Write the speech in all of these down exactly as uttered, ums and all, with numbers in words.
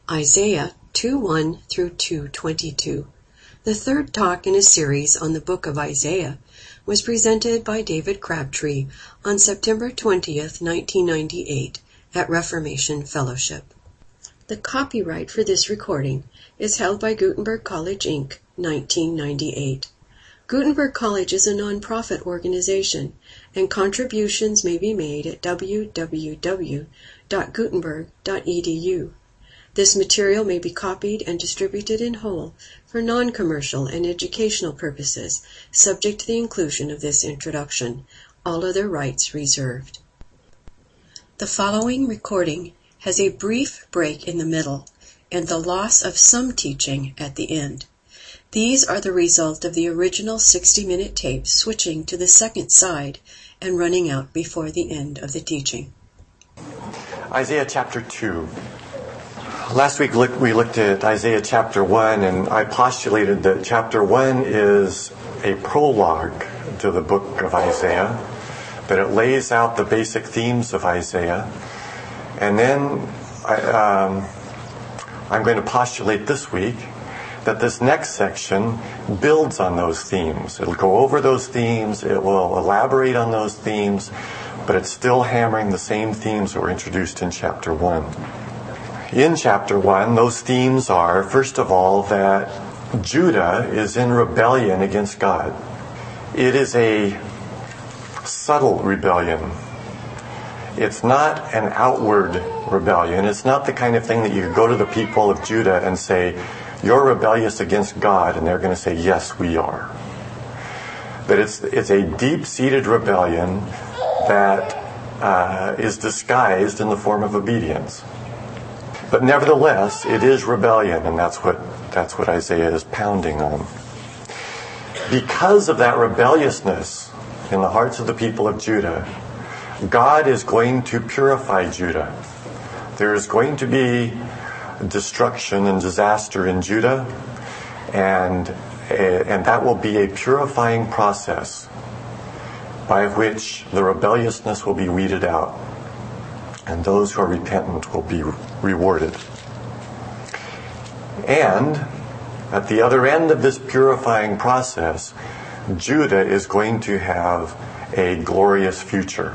Isaiah two one through two twenty-two. The third talk in a series on the book of Isaiah was presented by David Crabtree on September twentieth, nineteen ninety-eight at Reformation Fellowship. The copyright for this recording is held by Gutenberg College, Incorporated, nineteen ninety-eight. Gutenberg College is a non-profit organization, and contributions may be made at w w w dot gutenberg dot e d u. This material may be copied and distributed in whole for non-commercial and educational purposes, subject to the inclusion of this introduction. All other rights reserved. The following recording has a brief break in the middle and the loss of some teaching at the end. These are the result of the original sixty-minute tape switching to the second side and running out before the end of the teaching. Isaiah chapter two. Last week we looked at Isaiah chapter one, and I postulated that chapter one is a prologue to the book of Isaiah, that it lays out the basic themes of Isaiah. And then I, um, I'm going to postulate this week that this next section builds on those themes. It'll go over those themes, it will elaborate on those themes, but it's still hammering the same themes that were introduced in chapter one. In chapter one, those themes are, first of all, that Judah is in rebellion against God. It is a subtle rebellion. It's not an outward rebellion. It's not the kind of thing that you could go to the people of Judah and say, "You're rebellious against God," and they're going to say, "Yes, we are." But it's it's a deep-seated rebellion that uh, is disguised in the form of obedience. But nevertheless, it is rebellion, and that's what that's what Isaiah is pounding on. Because of that rebelliousness in the hearts of the people of Judah, God is going to purify Judah. There is going to be destruction and disaster in Judah, and and that will be a purifying process by which the rebelliousness will be weeded out, and those who are repentant will be rewarded. And at the other end of this purifying process, Judah is going to have a glorious future.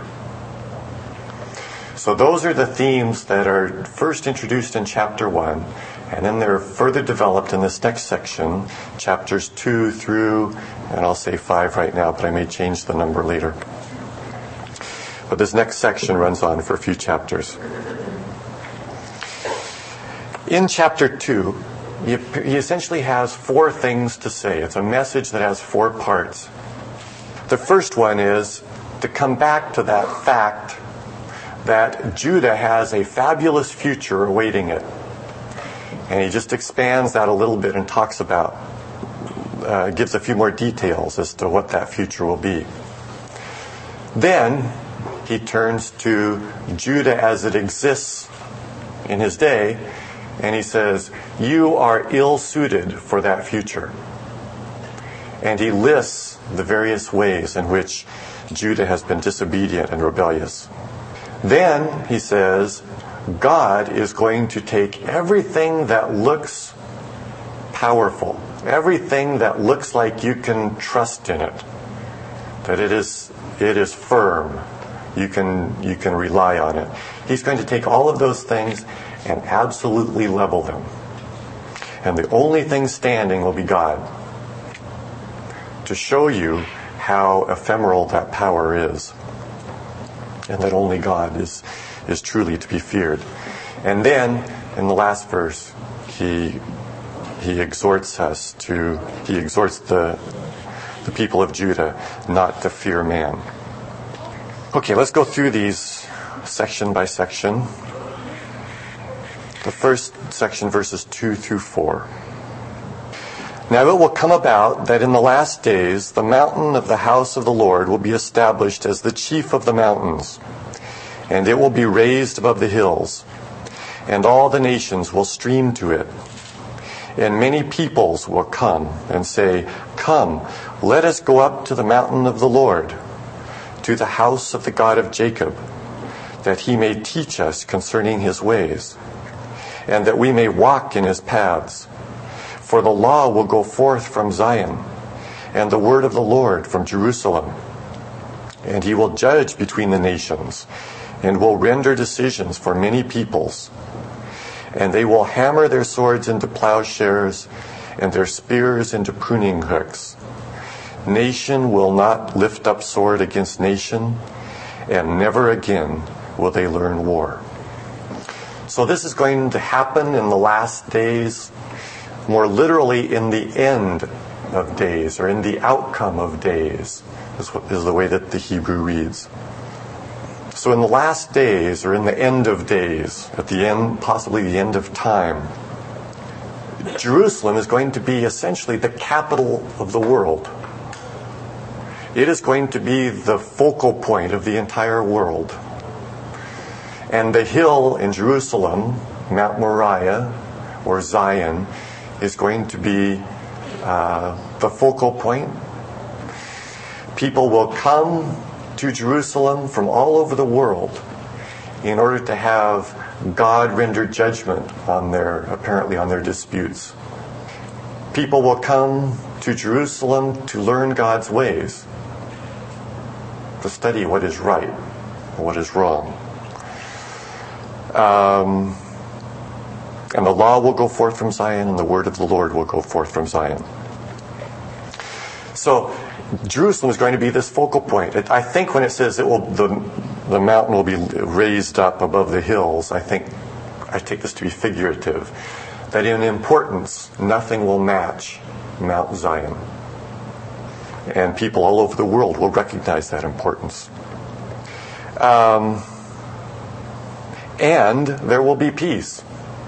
So those are the themes that are first introduced in chapter one, and then they're further developed in this next section, chapters two through, and I'll say five right now, but I may change the number later. But this next section runs on for a few chapters. In chapter two, he, he essentially has four things to say. It's a message that has four parts. The first one is to come back to that fact that Judah has a fabulous future awaiting it. And he just expands that a little bit and talks about, uh, gives a few more details as to what that future will be. Then he turns to Judah as it exists in his day, and he says, "You are ill-suited for that future." And he lists the various ways in which Judah has been disobedient and rebellious. Then he says, God is going to take everything that looks powerful, everything that looks like you can trust in it, that it is it is firm, you can you can rely on it. He's going to take all of those things and absolutely level them. And the only thing standing will be God, to show you how ephemeral that power is, and that only God is is truly to be feared. And then, in the last verse, he he exhorts us to, he exhorts the the people of Judah not to fear man. Okay, let's go through these section by section. The first section, verses two through four. Now it will come about that in the last days the mountain of the house of the Lord will be established as the chief of the mountains, and it will be raised above the hills, and all the nations will stream to it. And many peoples will come and say, "Come, let us go up to the mountain of the Lord, to the house of the God of Jacob, that he may teach us concerning his ways, and that we may walk in his paths. For the law will go forth from Zion, and the word of the Lord from Jerusalem. And he will judge between the nations, and will render decisions for many peoples. And they will hammer their swords into plowshares, and their spears into pruning hooks. Nation will not lift up sword against nation, and never again will they learn war. So this is going to happen in the last days, more literally in the end of days, or in the outcome of days, is, what, is the way that the Hebrew reads. So in the last days, or in the end of days, at the end, possibly the end of time, Jerusalem is going to be essentially the capital of the world. It is going to be the focal point of the entire world. And the hill in Jerusalem, Mount Moriah, or Zion, is going to be uh, the focal point. People will come to Jerusalem from all over the world in order to have God render judgment on their, apparently on their disputes. People will come to Jerusalem to learn God's ways, to study what is right and what is wrong. Um, and the law will go forth from Zion, and the word of the Lord will go forth from Zion. So Jerusalem is going to be this focal point. It, I think when it says it will, the the mountain will be raised up above the hills, I think I take this to be figurative. That in importance, nothing will match Mount Zion. And people all over the world will recognize that importance. Um, and there will be peace.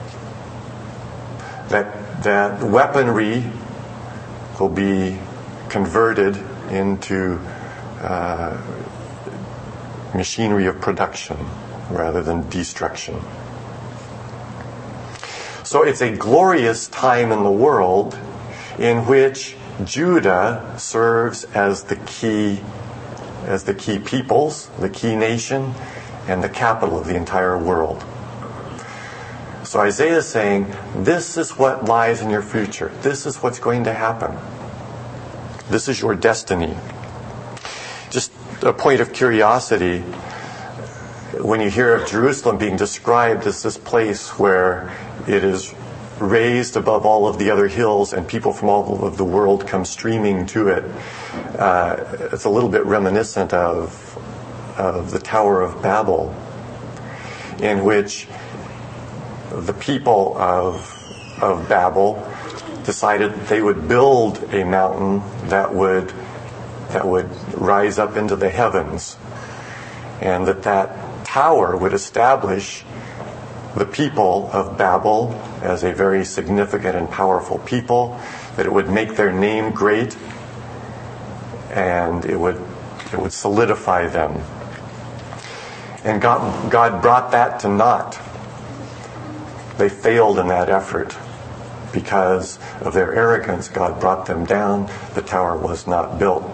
That that weaponry will be converted into uh, machinery of production rather than destruction. So it's a glorious time in the world in which Judah serves as the key, as the key peoples, the key nation, and the capital of the entire world. So Isaiah is saying, this is what lies in your future. This is what's going to happen. This is your destiny. Just a point of curiosity, when you hear of Jerusalem being described as this place where it is raised above all of the other hills and people from all over the world come streaming to it, uh, it's a little bit reminiscent of, of the Tower of Babel, in which the people of, of Babel decided they would build a mountain that would that would rise up into the heavens, and that that tower would establish the people of Babel as a very significant and powerful people, that it would make their name great, and it would it would solidify them. And God, God brought that to naught. They failed in that effort. Because of their arrogance, God brought them down. The tower was not built.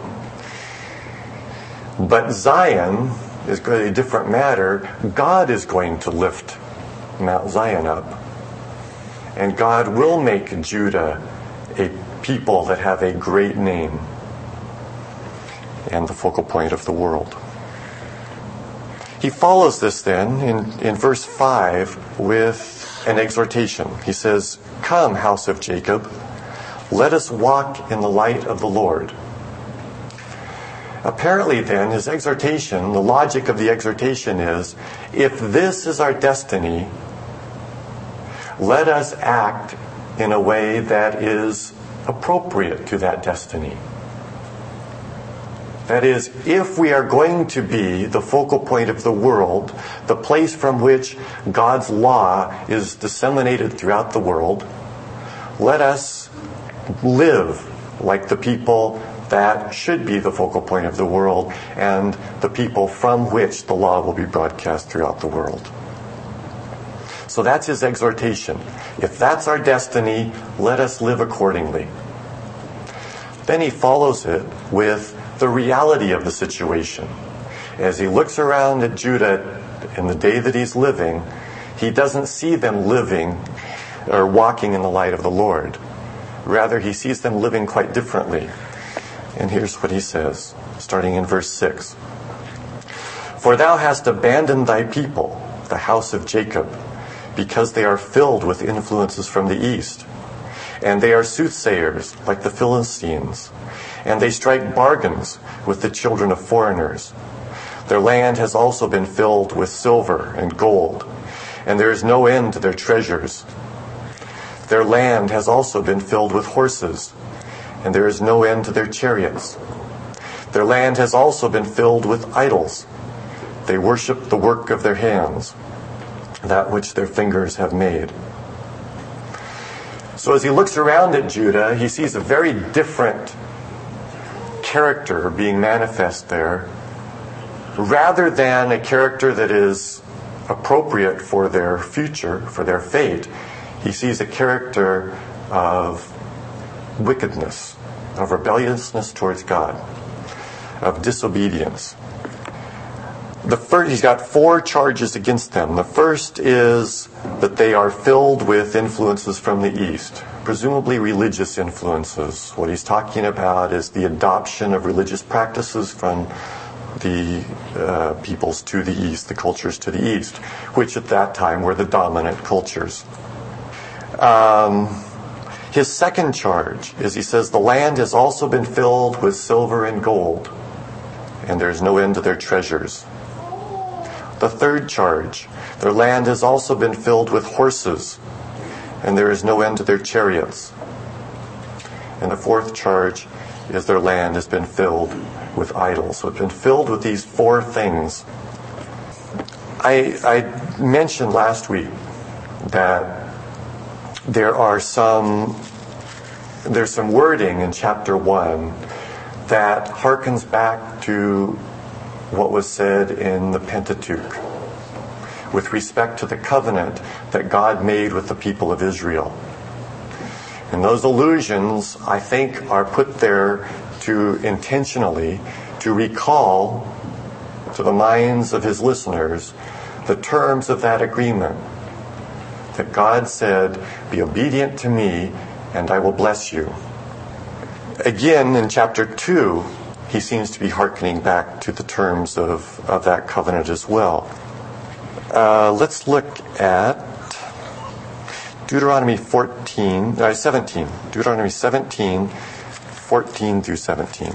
But Zion is a different matter. God is going to lift Mount Zion up. And God will make Judah a people that have a great name and the focal point of the world. He follows this then in, in verse five with an exhortation. He says, "Come, house of Jacob, let us walk in the light of the Lord." Apparently then, his exhortation, the logic of the exhortation is, if this is our destiny, let us act in a way that is appropriate to that destiny. That is, if we are going to be the focal point of the world, the place from which God's law is disseminated throughout the world, let us live like the people that should be the focal point of the world and the people from which the law will be broadcast throughout the world. So that's his exhortation. If that's our destiny, let us live accordingly. Then he follows it with the reality of the situation. As he looks around at Judah in the day that he's living, he doesn't see them living or walking in the light of the Lord. Rather, he sees them living quite differently. And here's what he says, starting in verse six. For thou hast abandoned thy people, the house of Jacob, because they are filled with influences from the east. And they are soothsayers like the Philistines, and they strike bargains with the children of foreigners. Their land has also been filled with silver and gold, and there is no end to their treasures. Their land has also been filled with horses, and there is no end to their chariots. Their land has also been filled with idols. They worship the work of their hands, that which their fingers have made. So as he looks around at Judah, he sees a very different character being manifest there, rather than a character that is appropriate for their future, for their fate. He sees a character of wickedness, of rebelliousness towards God, of disobedience. The first, he's got four charges against them. The first is that they are filled with influences from the east, presumably religious influences. What he's talking about is the adoption of religious practices from the uh, peoples to the east, the cultures to the east, which at that time were the dominant cultures. Um, his second charge is, he says, the land has also been filled with silver and gold, and there's no end to their treasures. The third charge, their land has also been filled with horses, and there is no end to their chariots. And the fourth charge is their land has been filled with idols. So it's been filled with these four things. I, I mentioned last week that there are some there's some wording in chapter one that harkens back to what was said in the Pentateuch with respect to the covenant that God made with the people of Israel. And those allusions, I think, are put there to intentionally to recall to the minds of his listeners the terms of that agreement. That God said, be obedient to me and I will bless you. Again, in chapter two, he seems to be hearkening back to the terms of, of that covenant as well. Uh, let's look at Deuteronomy fourteen, uh, seventeen. Deuteronomy seventeen, fourteen through seventeen.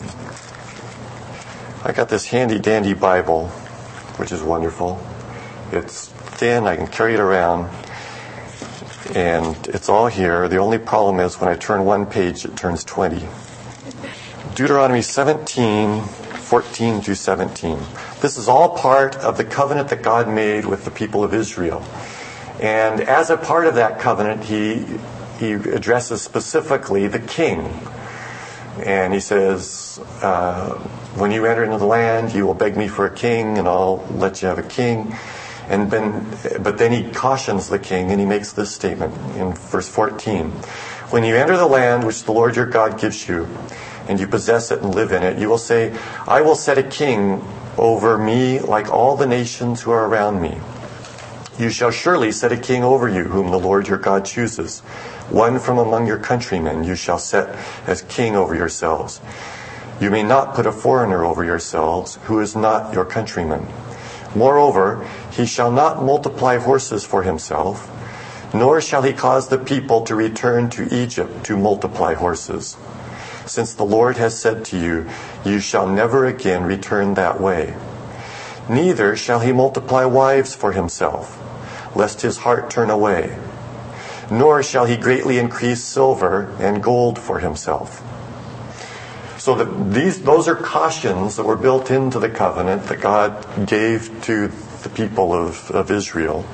I got this handy dandy Bible, which is wonderful. It's thin, I can carry it around, and it's all here. The only problem is when I turn one page, it turns twenty. Deuteronomy seventeen, fourteen through seventeen. This is all part of the covenant that God made with the people of Israel. And as a part of that covenant, he he addresses specifically the king. And he says, uh, when you enter into the land, you will beg me for a king, and I'll let you have a king. And then, but then he cautions the king, and he makes this statement in verse fourteen. When you enter the land which the Lord your God gives you, and you possess it and live in it, you will say, I will set a king over me like all the nations who are around me. You shall surely set a king over you, whom the Lord your God chooses. One from among your countrymen you shall set as king over yourselves. You may not put a foreigner over yourselves, who is not your countryman. Moreover, he shall not multiply horses for himself, nor shall he cause the people to return to Egypt to multiply horses. Since the Lord has said to you, you shall never again return that way. Neither shall he multiply wives for himself, lest his heart turn away. Nor shall he greatly increase silver and gold for himself. So that these, those are cautions that were built into the covenant that God gave to the people of, of Israel.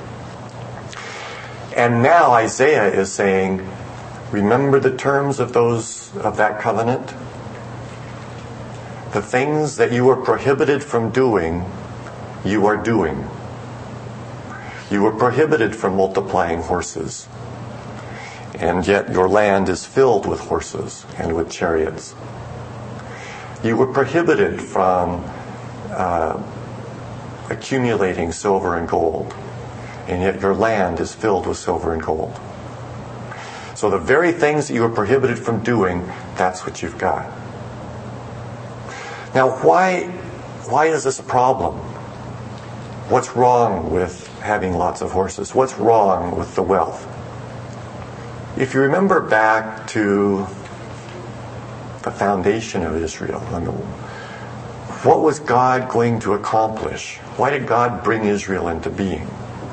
And now Isaiah is saying, remember the terms of those of that covenant? The things that you were prohibited from doing, you are doing. You were prohibited from multiplying horses, and yet your land is filled with horses and with chariots. You were prohibited from uh, accumulating silver and gold, and yet your land is filled with silver and gold. So the very things that you are prohibited from doing, that's what you've got. Now, why, why is this a problem? What's wrong with having lots of horses? What's wrong with the wealth? If you remember back to the foundation of Israel, what was God going to accomplish? Why did God bring Israel into being?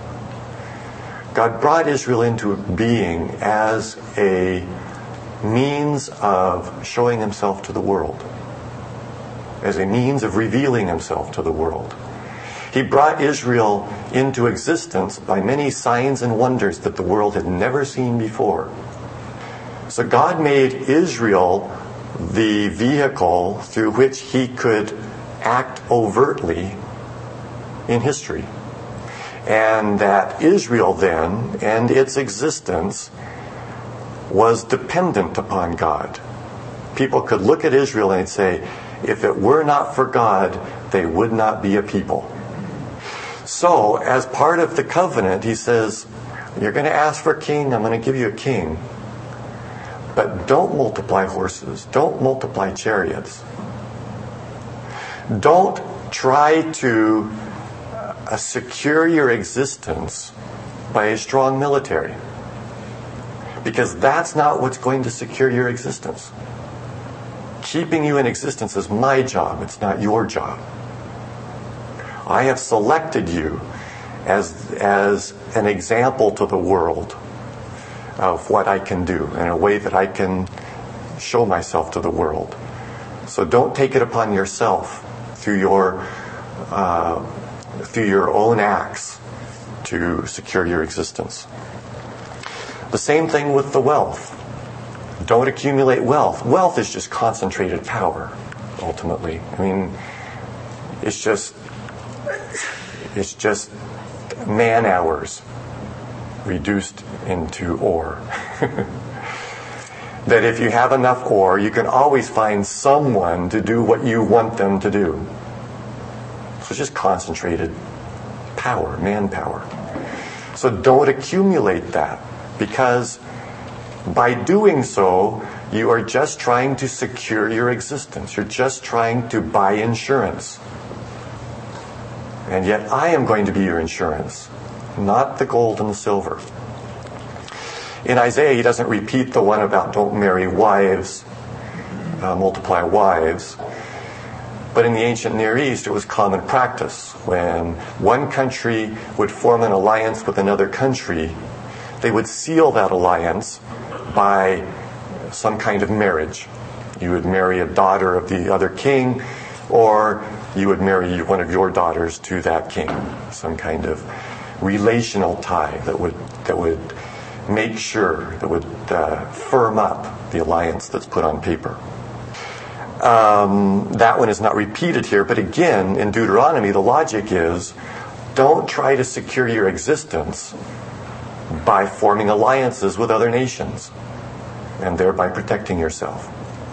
God brought Israel into being as a means of showing himself to the world, as a means of revealing himself to the world. He brought Israel into existence by many signs and wonders that the world had never seen before. So God made Israel the vehicle through which he could act overtly in history. And that Israel then, and its existence, was dependent upon God. People could look at Israel and say, if it were not for God, they would not be a people. So, as part of the covenant, he says, you're going to ask for a king, I'm going to give you a king. But don't multiply horses. Don't multiply chariots. Don't try to uh, secure your existence by a strong military. Because that's not what's going to secure your existence. Keeping you in existence is my job. It's not your job. I have selected you as, as an example to the world of what I can do in a way that I can show myself to the world. So don't take it upon yourself through your uh, through your own acts to secure your existence. The same thing with the wealth. Don't accumulate wealth. Wealth is just concentrated power, ultimately. I mean, it's just it's just man hours reduced into ore. That if you have enough ore, you can always find someone to do what you want them to do. So it's just concentrated power, manpower. So don't accumulate that, because by doing so, you are just trying to secure your existence. You're just trying to buy insurance. And yet I am going to be your insurance, not the gold and the silver. In Isaiah, he doesn't repeat the one about don't marry wives, uh, multiply wives. But in the ancient Near East, it was common practice. When one country would form an alliance with another country, they would seal that alliance by some kind of marriage. You would marry a daughter of the other king, or you would marry one of your daughters to that king. Some kind of relational tie that would that would make sure, that would uh, firm up the alliance that's put on paper. Um, that one is not repeated here, but again, in Deuteronomy, the logic is, don't try to secure your existence by forming alliances with other nations, and thereby protecting yourself.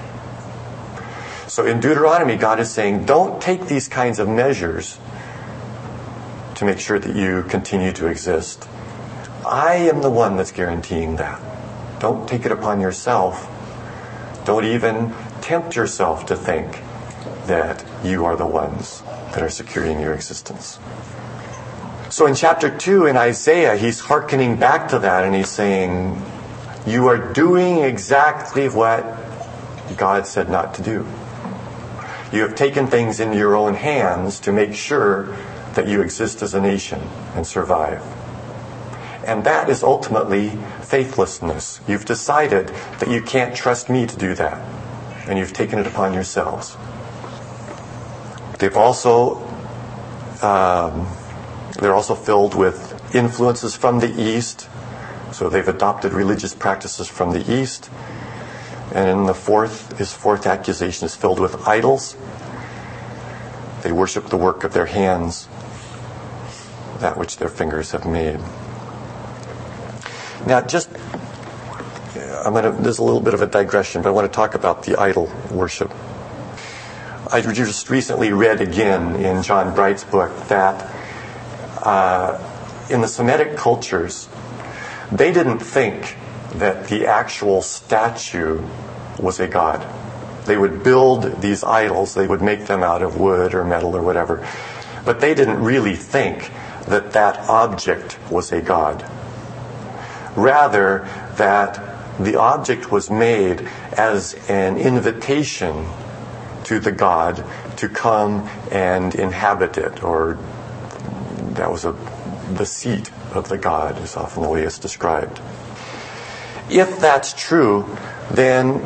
So in Deuteronomy, God is saying, don't take these kinds of measures to make sure that you continue to exist. I am the one that's guaranteeing that. Don't take it upon yourself. Don't even tempt yourself to think that you are the ones that are securing your existence. So in chapter two in Isaiah, he's hearkening back to that, and he's saying, you are doing exactly what God said not to do. You have taken things into your own hands to make sure that you exist as a nation and survive. And that is ultimately faithlessness. You've decided that you can't trust me to do that, and you've taken it upon yourselves. They've also um, they're also filled with influences from the East, so they've adopted religious practices from the East. And in the fourth, his fourth accusation is filled with idols. They worship the work of their hands, that which their fingers have made. Now, just, I'm going to, there's a little bit of a digression, but I want to talk about the idol worship. I just recently read again in John Bright's book that uh, in the Semitic cultures, they didn't think that the actual statue was a god. They would build these idols, they would make them out of wood or metal or whatever, but they didn't really think that that object was a god. Rather, that the object was made as an invitation to the god to come and inhabit it, or that was a, the seat of the god, is often the way it's described. If that's true, then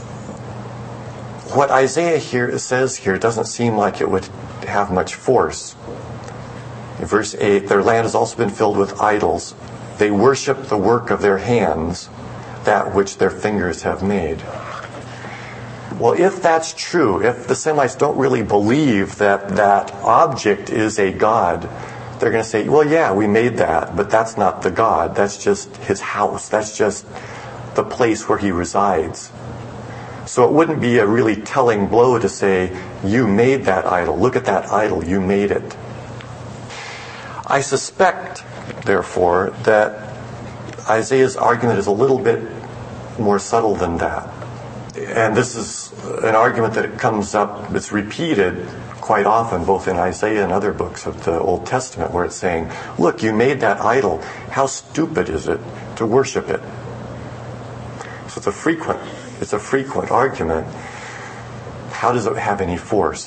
what Isaiah here says here doesn't seem like it would have much force. In verse eight, their land has also been filled with idols. They worship the work of their hands, that which their fingers have made. Well, if that's true, if the Semites don't really believe that that object is a god, they're going to say, well, yeah, we made that, but that's not the god. That's just his house. That's just the place where he resides. So it wouldn't be a really telling blow to say, you made that idol. Look at that idol. You made it. I suspect, therefore, that Isaiah's argument is a little bit more subtle than that. And this is an argument that comes up, it's repeated quite often, both in Isaiah and other books of the Old Testament, where it's saying, look, you made that idol. How stupid is it to worship it? So it's a frequent, it's a frequent argument. How does it have any force?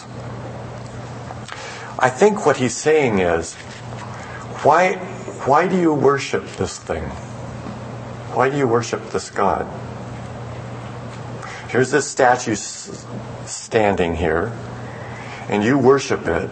I think what he's saying is, why, why do you worship this thing? Why do you worship this God? Here's this statue s- standing here, and you worship it.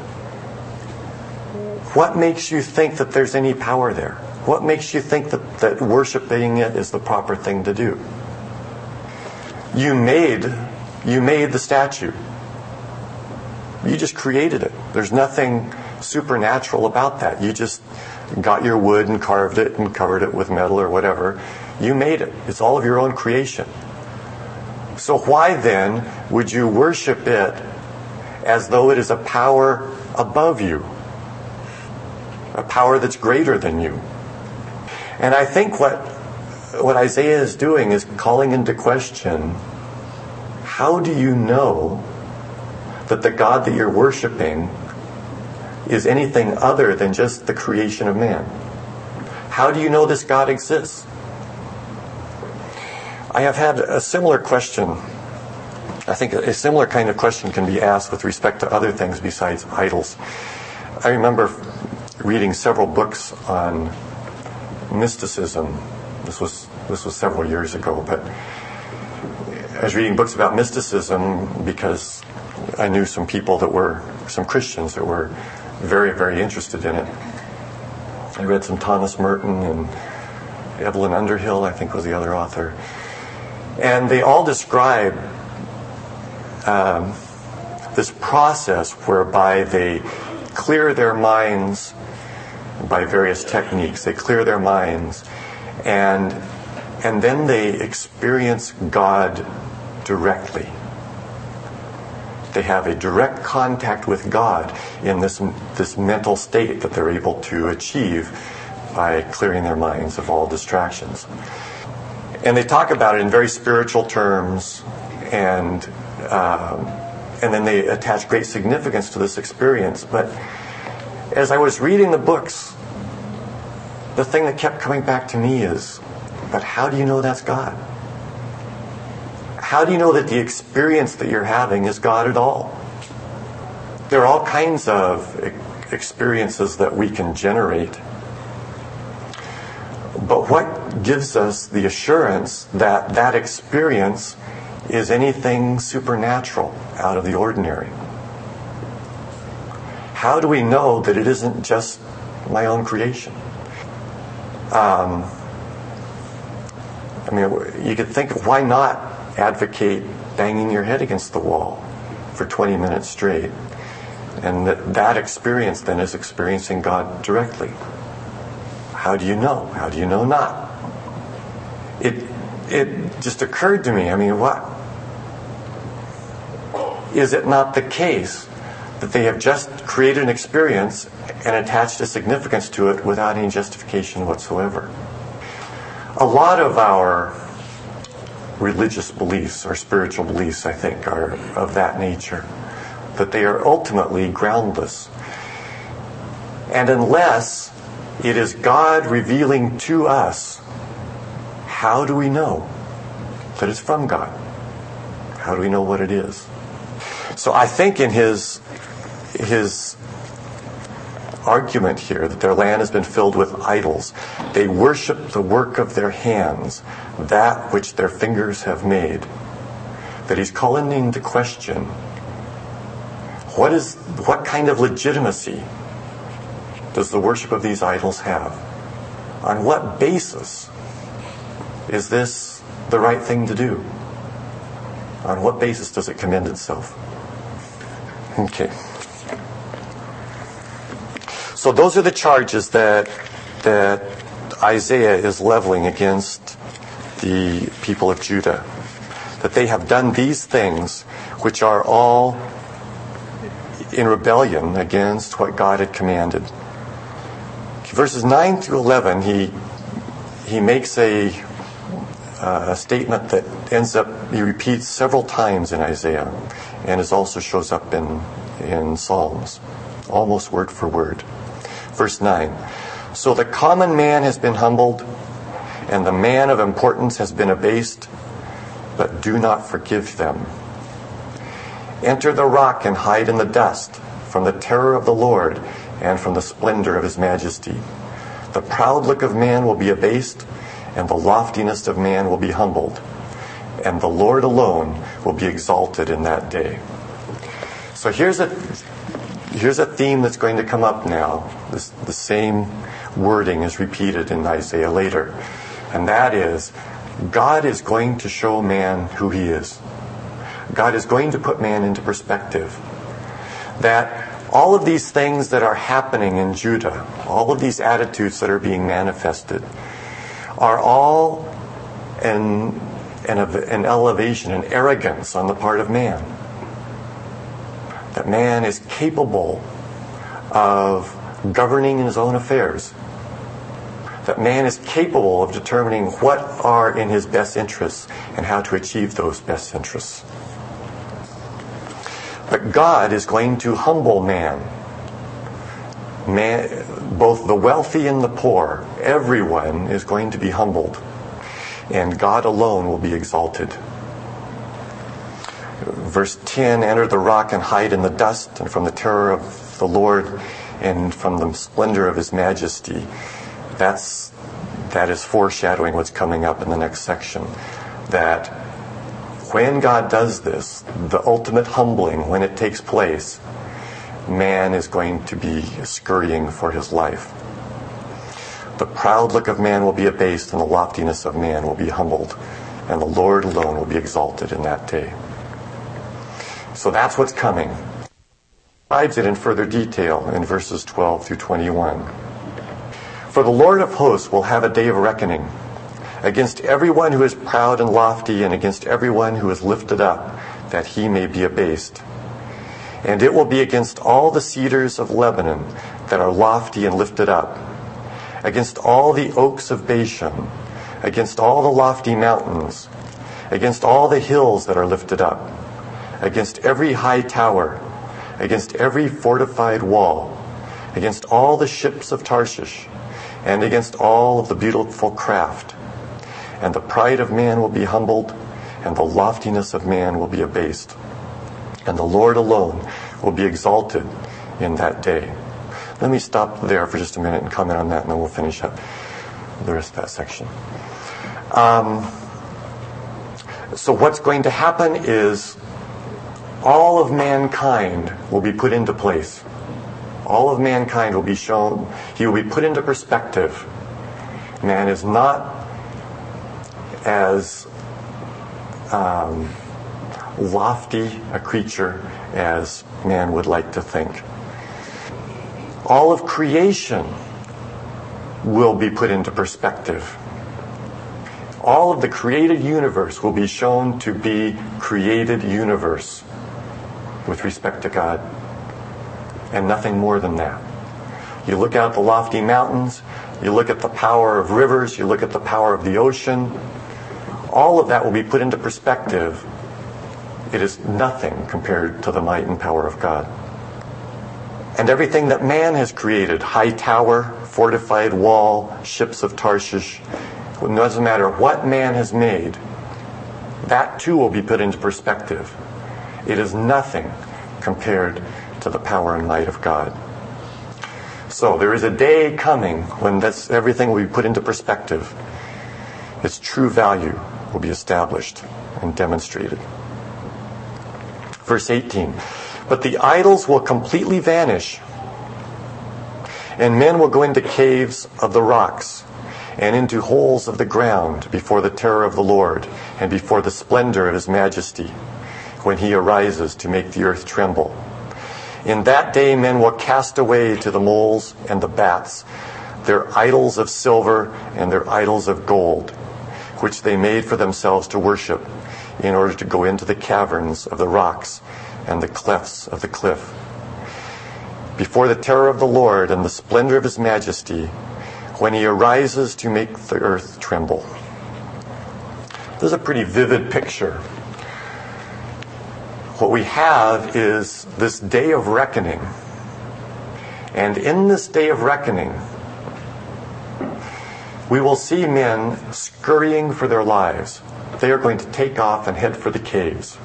What makes you think that there's any power there? What makes you think that, that worshiping it is the proper thing to do? You made, you made the statue. You just created it. There's nothing supernatural about that. You just got your wood and carved it and covered it with metal or whatever. You made it. It's all of your own creation. So why then would you worship it as though it is a power above you? A power that's greater than you? And I think what what Isaiah is doing is calling into question, how do you know that the God that you're worshiping is anything other than just the creation of man? How do you know this God exists? I have had a similar question. I think a similar kind of question can be asked with respect to other things besides idols. I remember reading several books on mysticism. This was this was several years ago, but I was reading books about mysticism because I knew some people that were, some Christians that were very, very interested in it. I read some Thomas Merton and Evelyn Underhill, I think was the other author. And they all describe um, this process whereby they clear their minds by various techniques. They clear their minds, and and then they experience God directly. They have a direct contact with God in this this mental state that they're able to achieve by clearing their minds of all distractions. And they talk about it in very spiritual terms, and um, and then they attach great significance to this experience. But as I was reading the books, the thing that kept coming back to me is, but how do you know that's God? How do you know that the experience that you're having is God at all? There are all kinds of experiences that we can generate. But what gives us the assurance that that experience is anything supernatural, out of the ordinary? How do we know that it isn't just my own creation? Um, I mean, you could think, why not advocate banging your head against the wall for twenty minutes straight? And that, that experience then is experiencing God directly. How do you know? How do you know not? It it just occurred to me, I mean, what? Is it not the case that they have just created an experience and attached a significance to it without any justification whatsoever. A lot of our religious beliefs or spiritual beliefs, I think, are of that nature, that they are ultimately groundless. And unless it is God revealing to us, how do we know that it's from God? How do we know what it is? So I think in his his argument here that their land has been filled with idols, they worship the work of their hands, that which their fingers have made, that he's calling into question what is what kind of legitimacy does the worship of these idols have? On what basis is this the right thing to do? On what basis does it commend itself? Okay. So those are the charges that that Isaiah is leveling against the people of Judah. That they have done these things which are all in rebellion against what God had commanded. Verses nine through eleven, he he makes a, uh, a statement that ends up, he repeats several times in Isaiah, and it also shows up in, in Psalms, almost word for word. Verse nine, so the common man has been humbled, and the man of importance has been abased, but do not forgive them. Enter the rock and hide in the dust from the terror of the Lord and from the splendor of his majesty. The proud look of man will be abased, and the loftiness of man will be humbled, and the Lord alone will be exalted in that day. So here's a here's a theme that's going to come up now. This, the same wording is repeated in Isaiah later, and that is, God is going to show man who he is. God is going to put man into perspective. That all of these things that are happening in Judah, all of these attitudes that are being manifested, are all an, an, an elevation, an arrogance on the part of man. That man is capable of governing his own affairs. That man is capable of determining what are in his best interests and how to achieve those best interests. But God is going to humble man. Man, both the wealthy and the poor, everyone is going to be humbled. And God alone will be exalted. Verse ten, enter the rock and hide in the dust, and from the terror of the Lord and from the splendor of his majesty. That's, that is foreshadowing what's coming up in the next section. That when God does this, the ultimate humbling, when it takes place, man is going to be scurrying for his life. The proud look of man will be abased, and the loftiness of man will be humbled, and the Lord alone will be exalted in that day. So that's what's coming. He describes it in further detail in verses twelve through twenty-one. For the Lord of hosts will have a day of reckoning against everyone who is proud and lofty, and against everyone who is lifted up, that he may be abased. And it will be against all the cedars of Lebanon that are lofty and lifted up, against all the oaks of Bashan, against all the lofty mountains, against all the hills that are lifted up, against every high tower, against every fortified wall, against all the ships of Tarshish, and against all of the beautiful craft. And the pride of man will be humbled, and the loftiness of man will be abased. And the Lord alone will be exalted in that day. Let me stop there for just a minute and comment on that, and then we'll finish up the rest of that section. Um, so what's going to happen is all of mankind will be put into place. All of mankind will be shown, he will be put into perspective. Man is not as um, lofty a creature as man would like to think. All of creation will be put into perspective. All of the created universe will be shown to be created universe with respect to God. and nothing more than that. You look out at the lofty mountains, you look at the power of rivers, you look at the power of the ocean, all of that will be put into perspective. It is nothing compared to the might and power of God. And everything that man has created, high tower, fortified wall, ships of Tarshish, it doesn't matter what man has made, that too will be put into perspective. It is nothing compared to the power and might of God. So there is a day coming when this, everything will be put into perspective. Its true value will be established and demonstrated. Verse eighteen. But the idols will completely vanish, and men will go into caves of the rocks and into holes of the ground before the terror of the Lord and before the splendor of his majesty when he arises to make the earth tremble. In that day men will cast away to the moles and the bats their idols of silver and their idols of gold, which they made for themselves to worship, in order to go into the caverns of the rocks and the clefts of the cliff. Before the terror of the Lord and the splendor of his majesty, when he arises to make the earth tremble. This is a pretty vivid picture. What we have is this day of reckoning. And in this day of reckoning, we will see men scurrying for their lives. They are going to take off and head for the caves.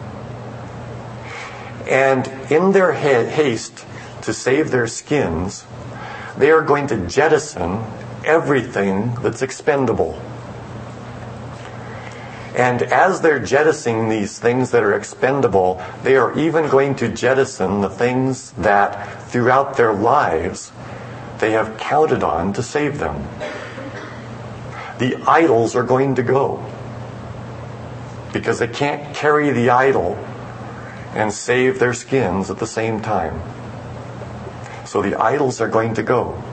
And in their haste to save their skins, they are going to jettison everything that's expendable. And as they're jettisoning these things that are expendable, they are even going to jettison the things that throughout their lives they have counted on to save them. The idols are going to go, because they can't carry the idol and save their skins at the same time. So the idols are going to go.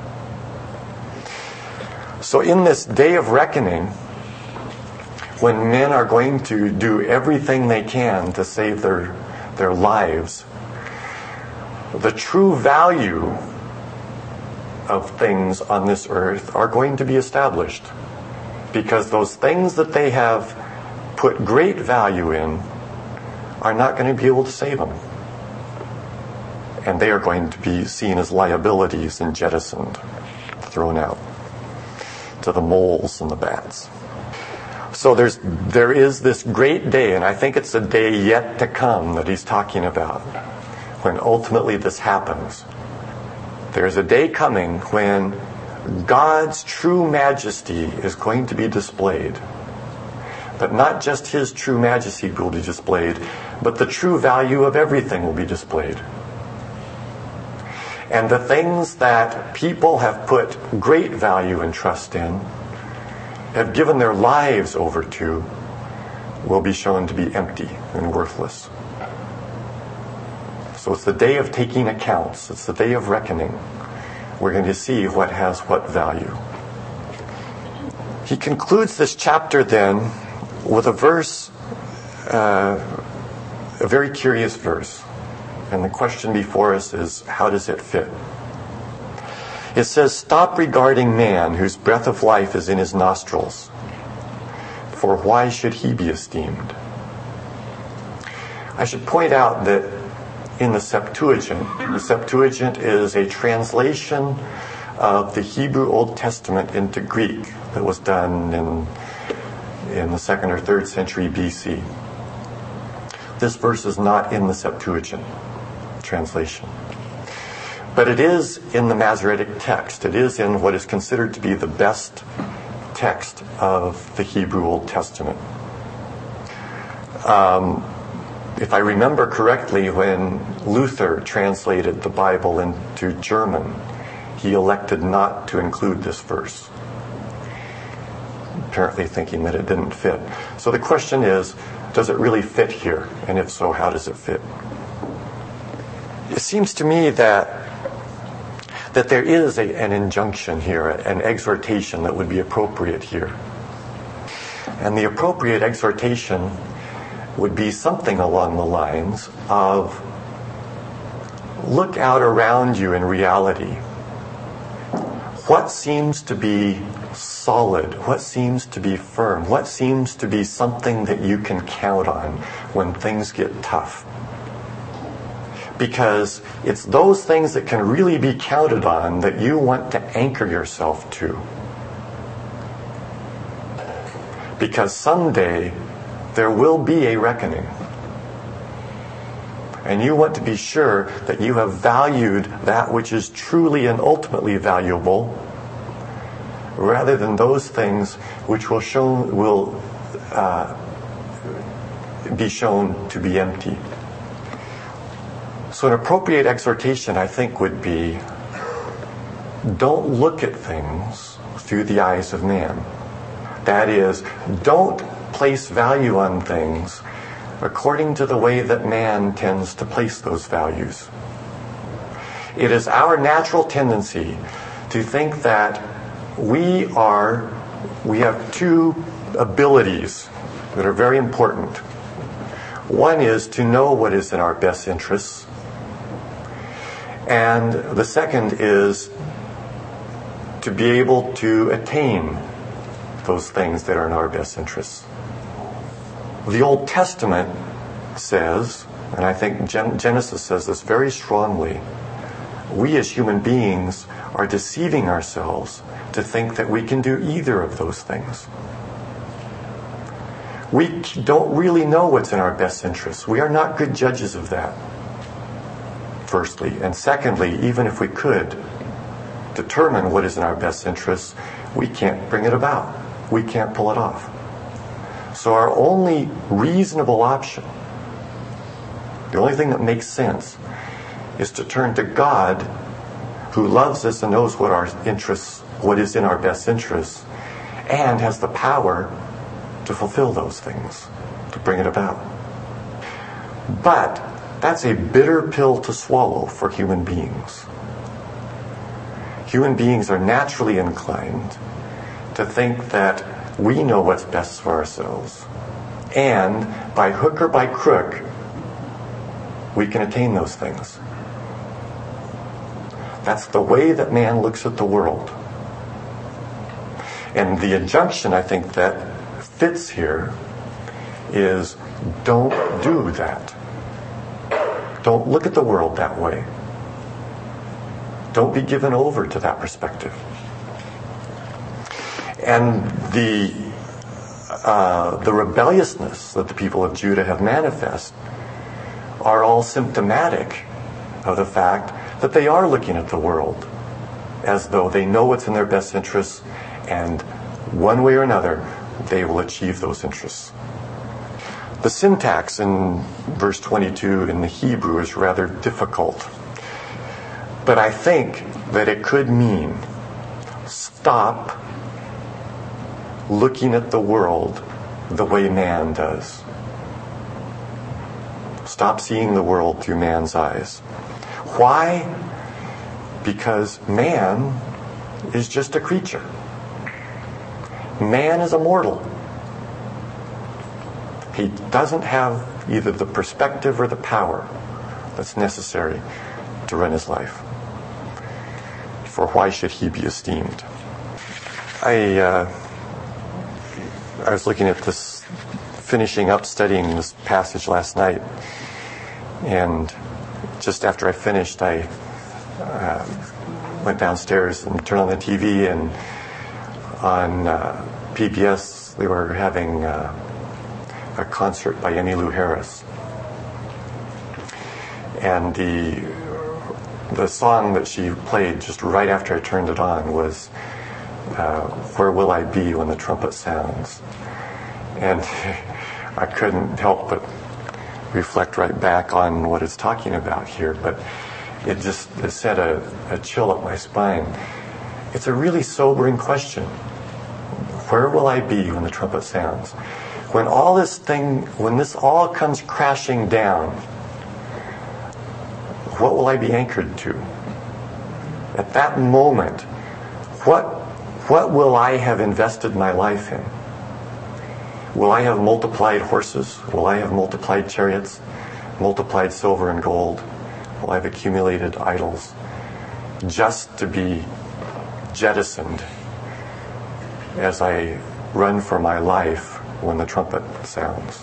So in this day of reckoning, when men are going to do everything they can to save their, their lives, the true value of things on this earth are going to be established. Because those things that they have put great value in are not going to be able to save them. And they are going to be seen as liabilities and jettisoned, thrown out to the moles and the bats. So there's there is this great day, and I think it's a day yet to come that he's talking about, when ultimately this happens. There's a day coming when God's true majesty is going to be displayed. But not just his true majesty will be displayed, but the true value of everything will be displayed. And the things that people have put great value and trust in, have given their lives over to, will be shown to be empty and worthless. So it's the day of taking accounts. It's the day of reckoning. We're going to see what has what value. He concludes this chapter then with a verse, uh, a very curious verse. And the question before us is, how does it fit? It says, "Stop regarding man, whose breath of life is in his nostrils, for why should he be esteemed?" I should point out that in the Septuagint, the Septuagint is a translation of the Hebrew Old Testament into Greek that was done in, in the second or third century B C. This verse is not in the Septuagint translation. But it is in the Masoretic text. It is in what is considered to be the best text of the Hebrew Old Testament. Um, if I remember correctly, when Luther translated the Bible into German, he elected not to include this verse, apparently thinking that it didn't fit. So the question is, does it really fit here? And if so, how does it fit? It seems to me that that there is a, an injunction here, an exhortation that would be appropriate here. And the appropriate exhortation would be something along the lines of, look out around you in reality, what seems to be solid? What seems to be firm? What seems to be something that you can count on when things get tough? Because it's those things that can really be counted on that you want to anchor yourself to. Because someday there will be a reckoning. And you want to be sure that you have valued that which is truly and ultimately valuable, rather than those things which will show will uh, be shown to be empty. So an appropriate exhortation, I think, would be, don't look at things through the eyes of man. That is, don't place value on things according to the way that man tends to place those values. It is our natural tendency to think that we are, we have two abilities that are very important. One is to know what is in our best interests, and the second is to be able to attain those things that are in our best interests. The Old Testament says, and I think Gen- Genesis says this very strongly, we as human beings are deceiving ourselves to think that we can do either of those things. We don't really know what's in our best interests. We are not good judges of that, firstly. And secondly, even if we could determine what is in our best interests, we can't bring it about. We can't pull it off. So our only reasonable option, the only thing that makes sense, is to turn to God, who loves us and knows what our interests, what is in our best interests, and has the power to fulfill those things, to bring it about. But that's a bitter pill to swallow for human beings. Human beings are naturally inclined to think that we know what's best for ourselves, and by hook or by crook, we can attain those things. That's the way that man looks at the world. And the injunction, I think, that fits here is, don't do that. Don't look at the world that way. Don't be given over to that perspective. And the uh, the rebelliousness that the people of Judah have manifest are all symptomatic of the fact that they are looking at the world as though they know what's in their best interests, and one way or another they will achieve those interests. The syntax in verse twenty-two in the Hebrew is rather difficult, but I think that it could mean stop looking at the world the way man does. Stop seeing the world through man's eyes. Why? Because man is just a creature. Man is a mortal. He doesn't have either the perspective or the power that's necessary to run his life. For why should he be esteemed? I uh, I was looking at this, finishing up studying this passage last night, and just after I finished, I uh, went downstairs and turned on the T V, and on uh, P B S they were having uh, a concert by Emmylou Harris, and the the song that she played just right after I turned it on was uh, "Where Will I Be When the Trumpet Sounds?" And I couldn't help but reflect right back on what it's talking about here, but it just it sent a, a chill up my spine. It's a really sobering question. Where will I be when the trumpet sounds? When all this thing, when this all comes crashing down, what will I be anchored to? At that moment, what what will I have invested my life in? Will I have multiplied horses? Will I have multiplied chariots? Multiplied silver and gold? Well, I've accumulated idols just to be jettisoned as I run for my life when the trumpet sounds?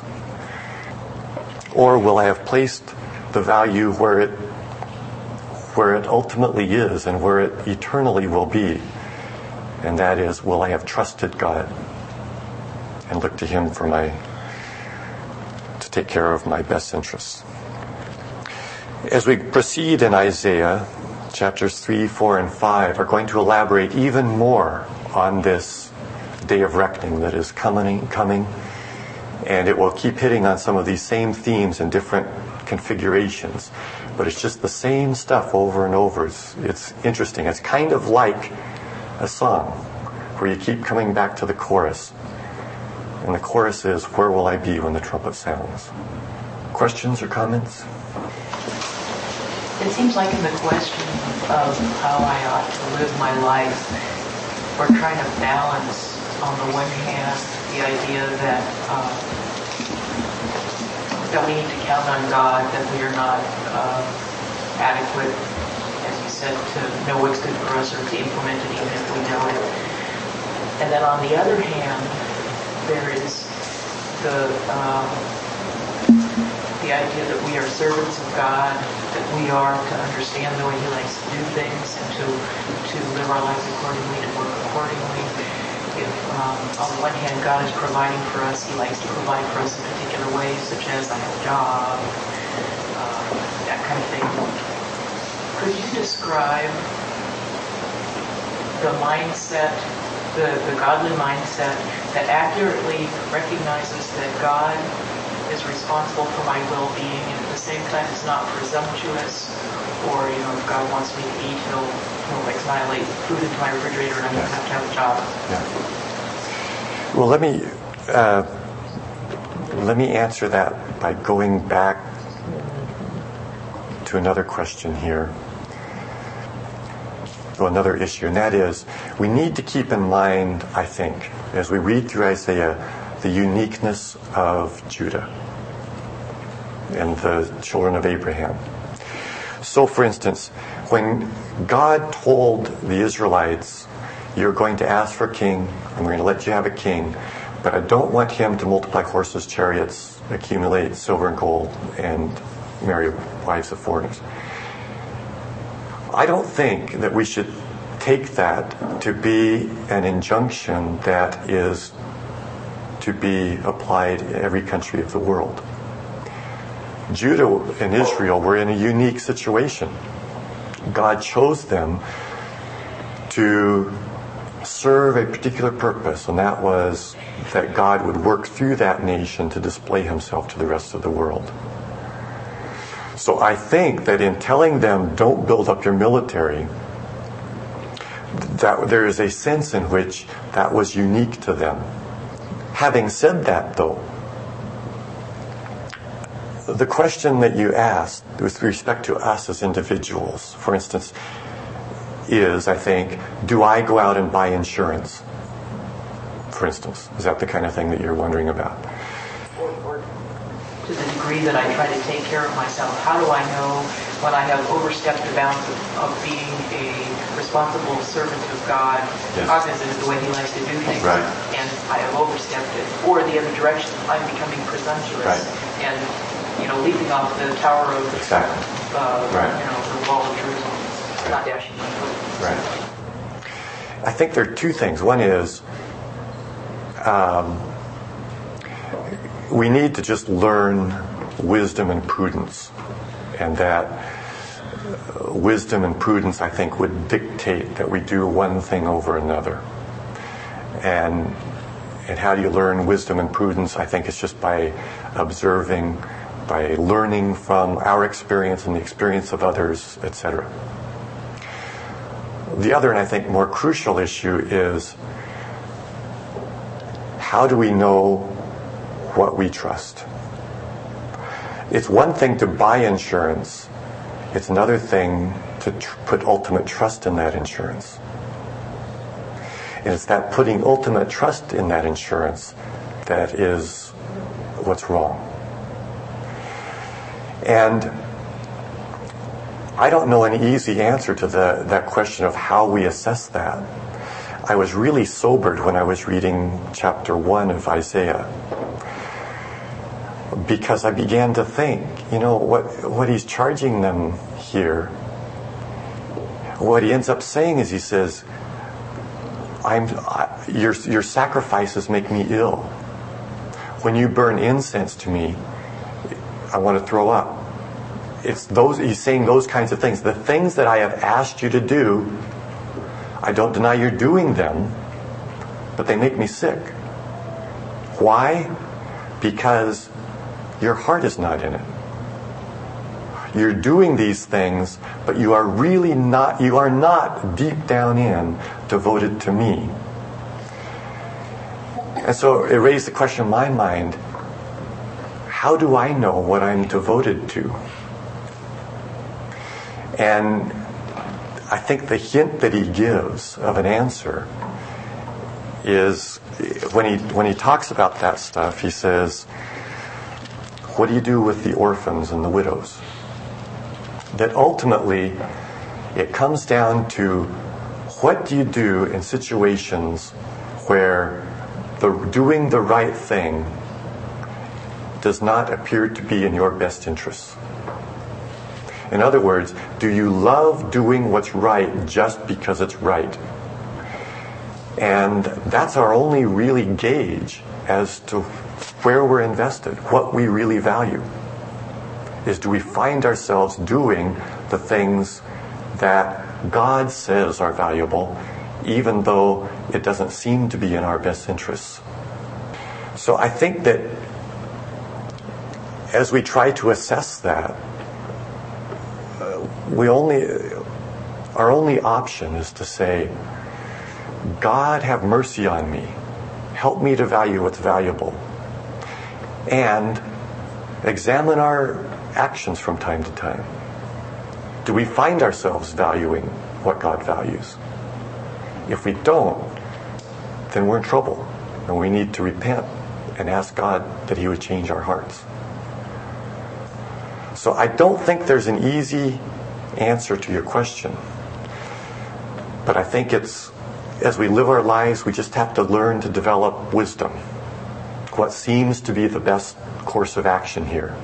Or will I have placed the value where it where it ultimately is and where it eternally will be? And that is, will I have trusted God and looked to Him for my to take care of my best interests? As we proceed in Isaiah, chapters three, four, and five are going to elaborate even more on this day of reckoning that is coming, coming, and it will keep hitting on some of these same themes in different configurations. But it's just the same stuff over and over. It's, it's interesting. It's kind of like a song where you keep coming back to the chorus. And the chorus is, where will I be when the trumpet sounds? Questions or comments? It seems like in the question of how I ought to live my life, we're trying to balance, on the one hand, the idea that uh, that we need to count on God, that we are not uh, adequate, as you said, to know what's good for us or to implement it even if we know it. And then on the other hand, there is the um, the idea that we are servants of God, that we are to understand the way He likes to do things and to to live our lives accordingly, to work accordingly. If um, on the one hand God is providing for us, He likes to provide for us in particular ways, such as I have a job, uh, that kind of thing. Could you describe the mindset, the, the godly mindset that accurately recognizes that God is responsible for my well-being, and at the same time is not presumptuous, or, you know, if God wants me to eat, he'll, he'll annihilate food into my refrigerator and I won't have to have a job. Yeah. Well, let me uh, let me answer that by going back to another question here, to another issue, and that is, we need to keep in mind, I think, as we read through Isaiah, the uniqueness of Judah and the children of Abraham. So, for instance, when God told the Israelites, you're going to ask for a king, I'm going to let you have a king, but I don't want him to multiply horses, chariots, accumulate silver and gold, and marry wives of foreigners. I don't think that we should take that to be an injunction that is to be applied in every country of the world. Judah and Israel were in a unique situation. God chose them to serve a particular purpose, and that was that God would work through that nation to display Himself to the rest of the world. So I think that in telling them, don't build up your military, that there is a sense in which that was unique to them. Having said that, though, the question that you asked with respect to us as individuals, for instance, is, I think, do I go out and buy insurance? For instance, is that the kind of thing that you're wondering about? Or, or to the degree that I try to take care of myself, how do I know when I have overstepped the bounds of, of being a responsible servant of God, yes, cognizant of the way He likes to do things, right, and I have overstepped it? Or the other direction, I'm becoming presumptuous, right, and, you know, leaping off the tower of, exactly, uh, right, you know, the wall of Jerusalem, right, not dashing my foot. Right. I think there are two things. One is um, we need to just learn wisdom and prudence, and that uh, wisdom and prudence, I think, would dictate that we do one thing over another. And and how do you learn wisdom and prudence? I think it's just by observing, by learning from our experience and the experience of others, et cetera. The other, and I think more crucial issue, is how do we know what we trust? It's one thing to buy insurance. It's another thing to tr- put ultimate trust in that insurance. And it's that putting ultimate trust in that insurance that is what's wrong. And I don't know an easy answer to the, that question of how we assess that. I was really sobered when I was reading chapter one of Isaiah, because I began to think, you know, what, what he's charging them here, what he ends up saying is he says, I'm, I, your, your sacrifices make me ill. When you burn incense to me, I want to throw up. It's those, he's saying those kinds of things. The things that I have asked you to do, I don't deny you're doing them, but they make me sick. Why? Because your heart is not in it. You're doing these things, but you are really not, you are not deep down in devoted to me. And so it raised the question in my mind, how do I know what I'm devoted to? And I think the hint that he gives of an answer is when he when he talks about that stuff, he says, what do you do with the orphans and the widows? That ultimately it comes down to what do you do in situations where the doing the right thing does not appear to be in your best interests. In other words, do you love doing what's right just because it's right? And that's our only really gauge as to where we're invested, what we really value. Is do we find ourselves doing the things that God says are valuable, even though it doesn't seem to be in our best interests? So I think that as we try to assess that, we only, our only option is to say, God, have mercy on me. Help me to value what's valuable. And examine our actions from time to time. Do we find ourselves valuing what God values? If we don't, then we're in trouble. And we need to repent and ask God that He would change our hearts. So I don't think there's an easy answer to your question. But I think it's, as we live our lives, we just have to learn to develop wisdom. What seems to be the best course of action here.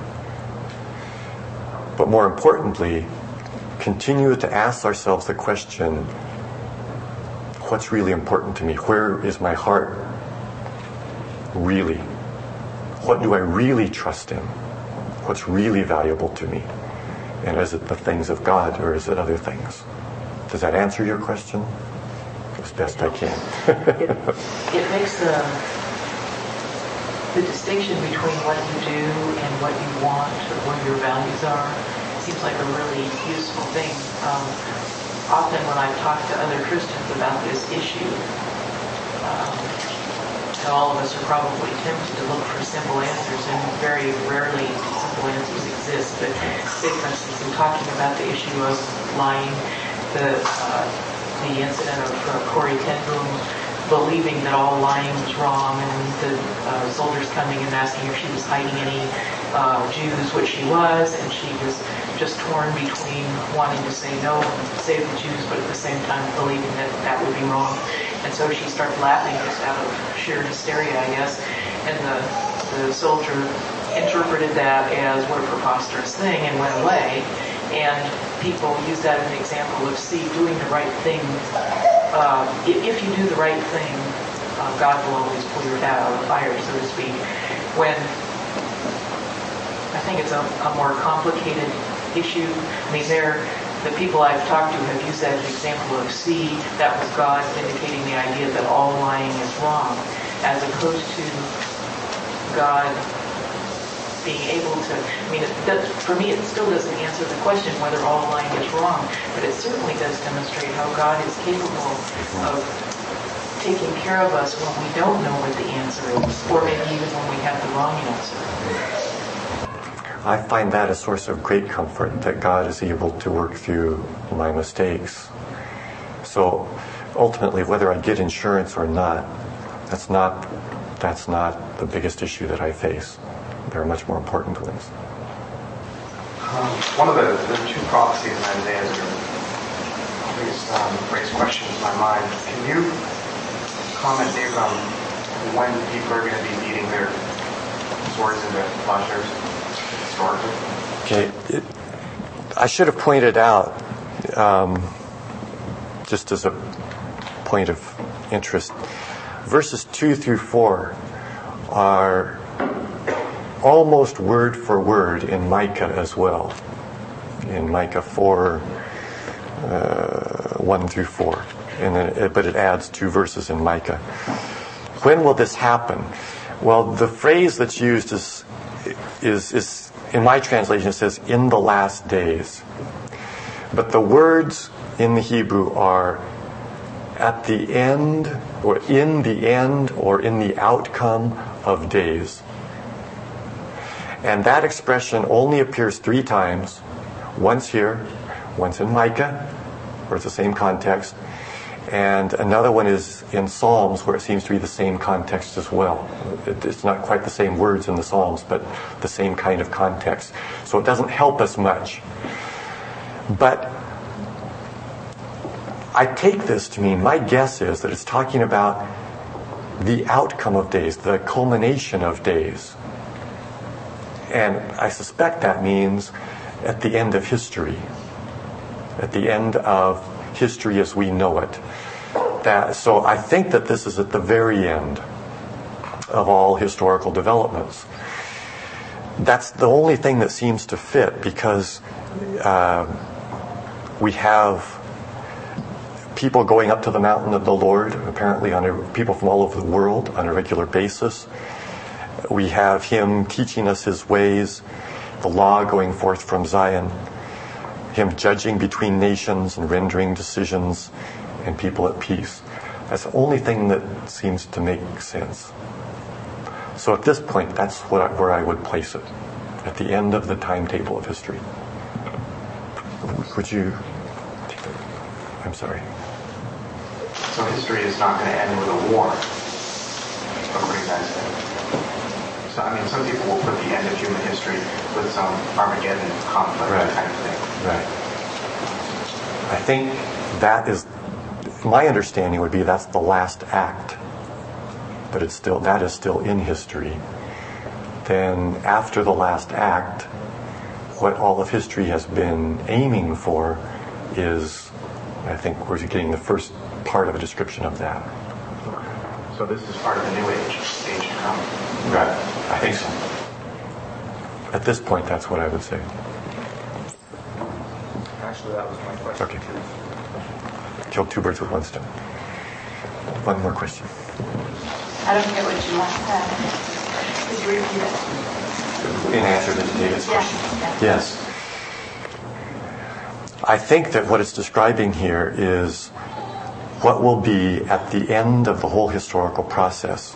But more importantly, continue to ask ourselves the question, what's really important to me? Where is my heart really? What do I really trust in? What's really valuable to me? And is it the things of God or is it other things? Does that answer your question? As best I can. it, it makes the, the distinction between what you do and what you want or what your values are seems like a really useful thing. Um, often when I've talked to other Christians about this issue, um, and all of us are probably tempted to look for simple answers, and very rarely simple answers exist. But say, for instance, in talking about the issue of lying, the uh, the incident of uh, Corrie ten Boom believing that all lying was wrong, and the uh, soldiers coming and asking if she was hiding any uh, Jews, which she was, and she was just torn between wanting to say no and save the Jews, but at the same time believing that that would be wrong. And so she started laughing just out of sheer hysteria, I guess. And the, the soldier interpreted that as what a preposterous thing and went away. And people use that as an example of, see, doing the right thing. Uh, if, if you do the right thing, uh, God will always pull your hat out of the fire, so to speak. When I think it's a, a more complicated issue. I mean, there. The people I've talked to have used that as an example of, see, that was God vindicating the idea that all lying is wrong, as opposed to God being able to, I mean, it does, for me it still doesn't answer the question whether all lying is wrong, but it certainly does demonstrate how God is capable of taking care of us when we don't know what the answer is, or maybe even when we have the wrong answer. I find that a source of great comfort, that God is able to work through my mistakes. So ultimately, whether I get insurance or not, that's not that's not the biggest issue that I face. There are much more important ones. Um, one of the, the two prophecies in Isaiah that are always um, raise questions in my mind. Can you comment, Dave, on when people are going to be beating their swords into plowshares historically? Okay, it, I should have pointed out, um, just as a point of interest, verses two through four are almost word for word in Micah as well. In Micah four, uh, one through four, and then it, but it adds two verses in Micah. When will this happen? Well, the phrase that's used is is is in my translation it says "in the last days," but the words in the Hebrew are at the end, or in the end, or in the outcome of days. And that expression only appears three times. Once here, once in Micah, where it's the same context, and another one is in Psalms, where it seems to be the same context as well. It, it's not quite the same words in the Psalms, but the same kind of context. So it doesn't help us much. But I take this to mean, my guess is that it's talking about the outcome of days, the culmination of days. And I suspect that means at the end of history, at the end of history as we know it. That, so I think that this is at the very end of all historical developments. That's the only thing that seems to fit, because uh, we have people going up to the mountain of the Lord, apparently on a, people from all over the world on a regular basis. We have him teaching us his ways, the law going forth from Zion, him judging between nations and rendering decisions, and people at peace. That's the only thing that seems to make sense. So at this point, that's what I, where I would place it, at the end of the timetable of history. Would you take that? I'm sorry. So history is not going to end with a war. What do you guys think? So, I mean, some people will put the end of human history with some Armageddon conflict Right. kind of thing. Right. I think that is, my understanding would be that's the last act, but it's still, that is still in history. Then after the last act, what all of history has been aiming for is, I think we're getting the first part of a description of that. So this is part of the new age, age to come. Right. I think so. At this point, that's what I would say. Actually, that was my question. Okay. Kill two birds with one stone. One more question. I don't get what you last said. Could you repeat it? In answer to David's question. Yes. Yes. I think that what it's describing here is what will be at the end of the whole historical process.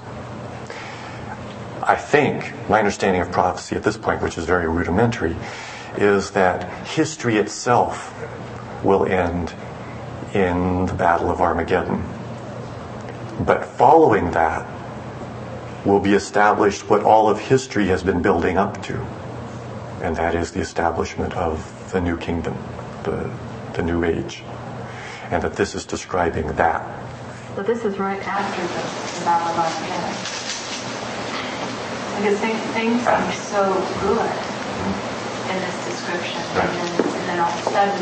I think, my understanding of prophecy at this point, which is very rudimentary, is that history itself will end in the Battle of Armageddon. But following that will be established what all of history has been building up to, and that is the establishment of the new kingdom, the, the new age. And that this is describing that. So this is right after the, the Battle of Armageddon. Because things, things seem so good in this description, Right. and, then, and then all of a sudden,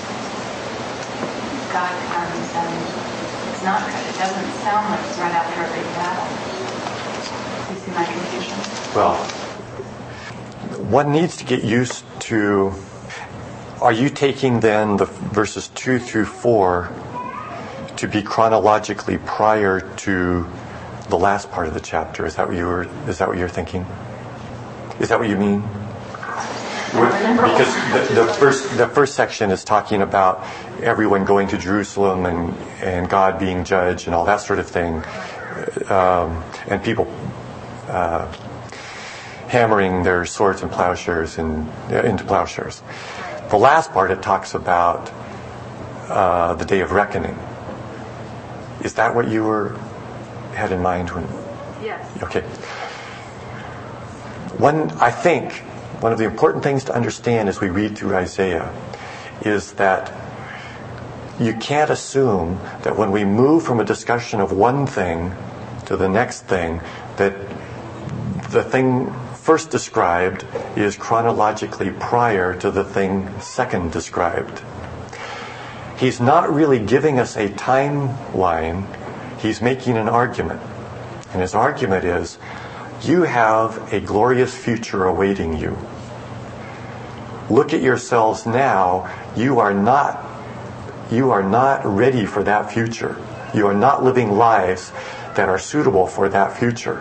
God comes and it's not good. It doesn't sound like it's right after a big battle. You see my confusion? Well, one needs to get used to. Are you taking then the verses two through four to be chronologically prior to the last part of the chapter? Is that what you were? Is that what you're thinking? Is that what you mean? Because the, the first the first section is talking about everyone going to Jerusalem and and God being judge and all that sort of thing, um, and people uh, hammering their swords and plowshares in, uh, into plowshares. The last part, it talks about uh, the day of reckoning. Is that what you were had in mind when? Yes. Okay. One, I think one of the important things to understand as we read through Isaiah is that you can't assume that when we move from a discussion of one thing to the next thing, that the thing first described is chronologically prior to the thing second described. He's not really giving us a timeline. He's making an argument. And his argument is, you have a glorious future awaiting you. Look at yourselves now. You are not, you are not ready for that future. You are not living lives that are suitable for that future.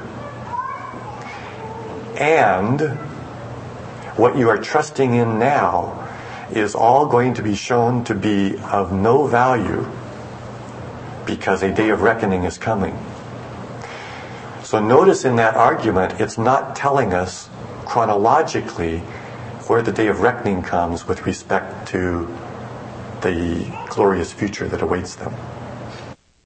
And what you are trusting in now is all going to be shown to be of no value because a day of reckoning is coming. So notice in that argument, it's not telling us chronologically where the day of reckoning comes with respect to the glorious future that awaits them.